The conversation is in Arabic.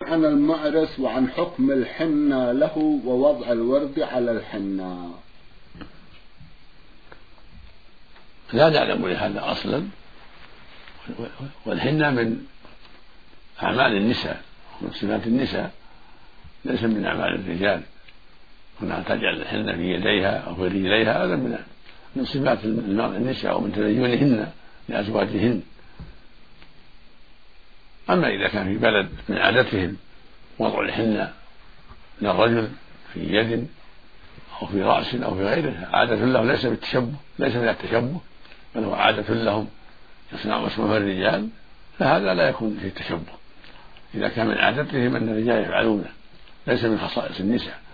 عن المعرس وعن حكم الحنة له ووضع الورد على الحنة. لا نعلم لهذا أصلا، والحنة من أعمال النساء ومن صفات النساء، ليس من أعمال الرجال. هنا تجعل الحنة في يديها أو في رجليها، هذا من صفات النساء ومن تزينهن لأزواجهن. أما إذا كان في بلد من عادتهم وضع الحنة للرجل في يد أو في رأس أو في غيره عادة لهم، ليس بالتشبه، ليس من التشبه، بل هو عادة لهم يصنعون اسمه الرجال، فهذا لا يكون في التشبه إذا كان من عادتهم أن الرجال يفعلونه، ليس من خصائص النساء.